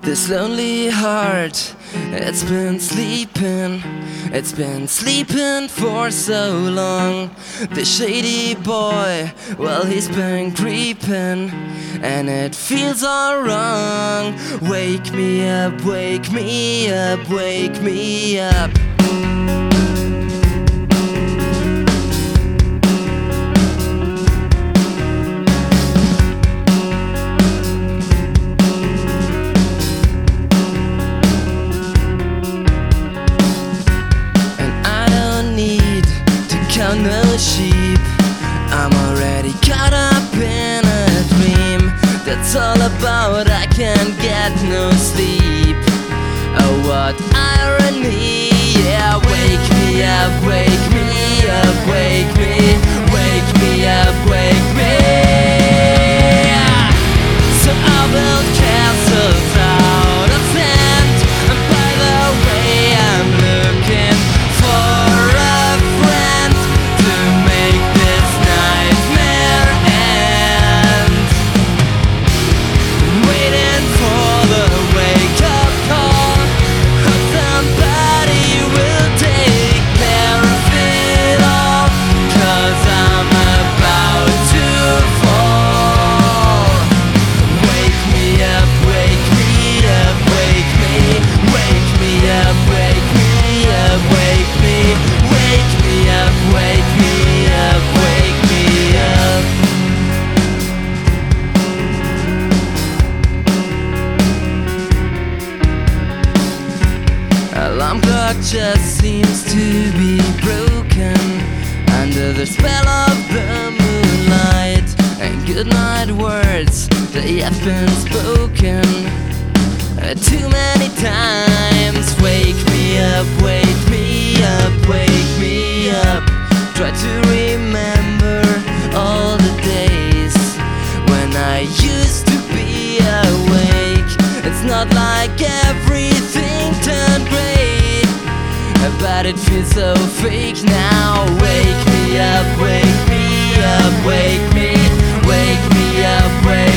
This lonely heart, it's been sleeping for so long. This shady boy, well, he's been creeping, and it feels all wrong. Wake me up, wake me up, wake me up. Count no sheep, I'm already caught up in a dream. That's all about I can't get no sleep. Oh, what irony. Yeah, wake me up, wake me up, wake me, wake me up, wake me. So I build castles out of sand, and by the way I'm looking for a friend to make this nightmare end. Waiting for the wake-up call, hope somebody will take care of it all, 'cause I'm about to fall. Wake me up, wake me up, wake me, wake me up, wake me up, wake me, wake me up, wake me up, wake me up. Alarm clock just seems to be broken under the spell of the moonlight, and goodnight words, they have been spoken too many times. Wake me up, wake me up, wake me up. Try to remember all the days when I used to be awake. It's not like everything turned great, but it feels so fake now. Wake me up, wake me up, wake me, wake me up, wake